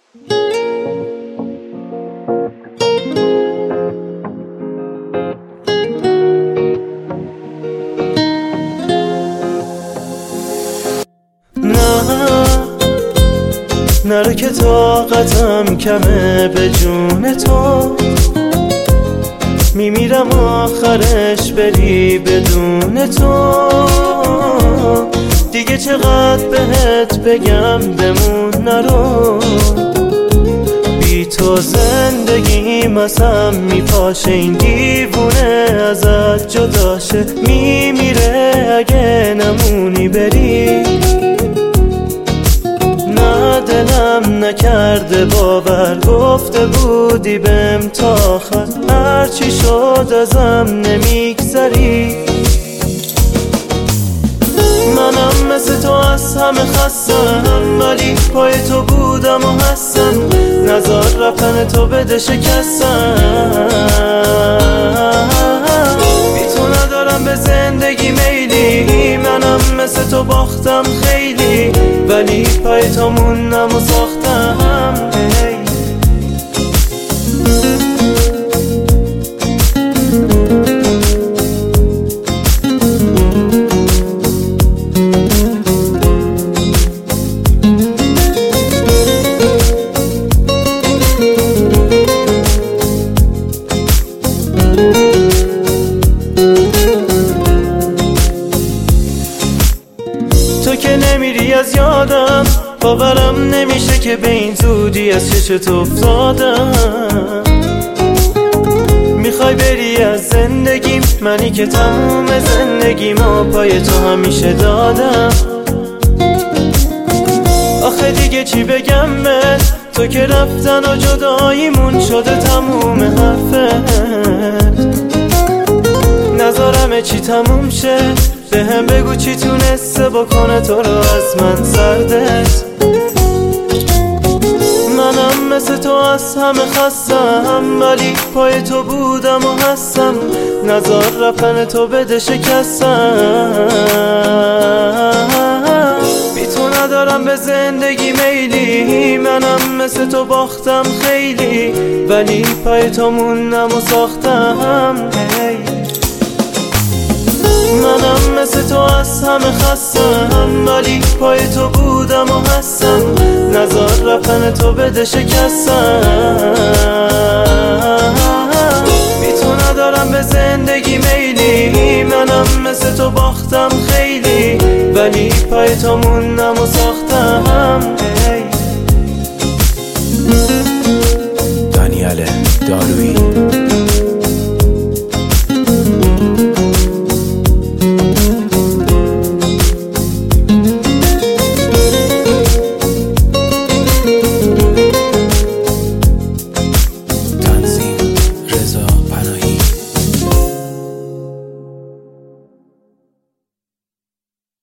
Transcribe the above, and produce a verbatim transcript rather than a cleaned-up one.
نرو که طاقتم کمه به جون تو، میمیرم آخرش بری بدون تو. دیگه چقدر بهت بگم بمون نرو، بی تو زندگیم اصلا میپاشه. این دیوونه ازت جداشه، میمیره اگه نمونی بری. نه دلم نکرده باور، گفته بودی بهم تا آخر، هرچی شد ازم نمیگذری. منم مثل تو از همه خستم، ولی پای تو بودم و هستم. نزار رفتن تو بده شکستم، بی تو ندارم به زندگی میلی. منم مثل تو باختم خیلی، ولی پای تو موندم و ساختم. تو که نمیری از یادم، باورم نمیشه که به این زودی از چشت افتادم. میخوای بری از زندگیم، منی که تموم زندگیمو پای تو همیشه دادم. آخه دیگه چی بگم بهت، تو که رفتن و جداییمون شده تموم حرفت. نذارم چی تموم شه، به هم بگو چی تونسته بکنه تو رو از من سردت. منم مثل تو از همه خستم، ولی پای تو بودم و هستم. نزار رفتن تو بده شکستم، بی تو ندارم به زندگی میلی. منم مثل تو باختم خیلی، ولی پای تو موندم و ساختم. منم مثل تو از همه خستم، ولی پای تو بودم و هستم. نزار رفتن تو بده شکستم، بی تو ندارم به زندگی میلی. منم مثل تو باختم خیلی، ولی پای تو موندم و ساختم.